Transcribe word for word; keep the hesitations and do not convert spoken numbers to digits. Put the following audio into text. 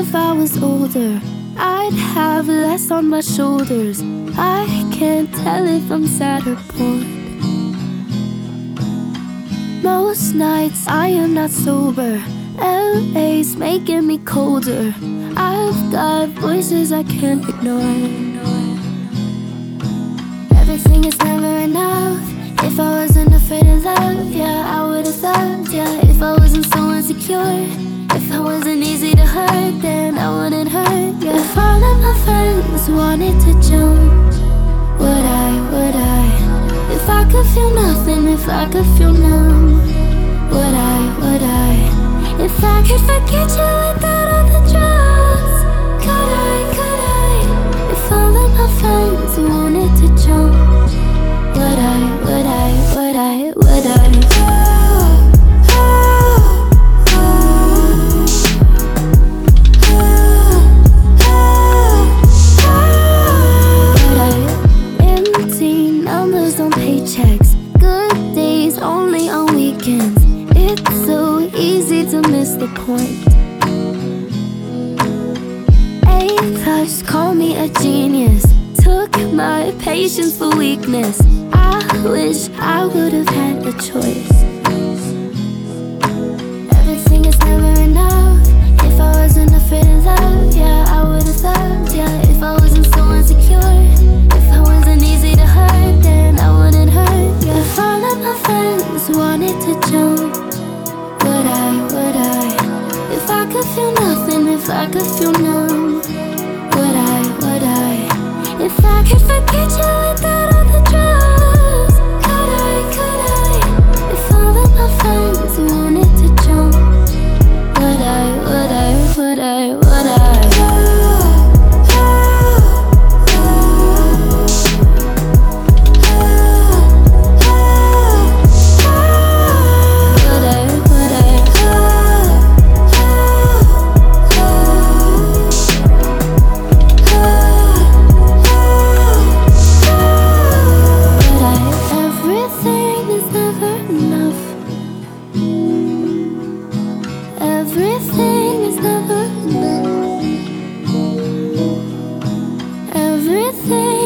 if I was older, I'd have less on my shoulders. I can't tell if I'm sad or bored. Most nights I am not sober. L A's making me colder. I've got voices I can't ignore. Everything is never enough. If I wasn't afraid of love, yeah, I would've thought, yeah. If I wasn't so insecure, if I wasn't easy to hurt, then I wouldn't hurt, yeah. If all of my friends wanted to jump, would I, would I? If I could feel nothing, if I could feel numb, would I, would I? If I could forget you without all the drugs, could I, could I? If all of my friends wanted to jump, would I, would I, would I, would I? Would I? Empty numbers on paychecks, good days only on weekends. It's so easy to miss the point. A-plus, call me a genius. Took my patience for weakness. I wish I would've had a choice. Everything is never enough. If I wasn't afraid of love, yeah, I would've thought, yeah. If I wasn't so insecure, if I wasn't easy to hurt, then I wouldn't hurt, yeah. If all of my friends wanted to jump, would I, would I? If I could feel nothing, if I could feel numb, would I, would I? If I could forget you without all the drugs, could I, could I? If all of my friends wanted to jump, would I, would I, would I, would I? Everything is never enough. Everything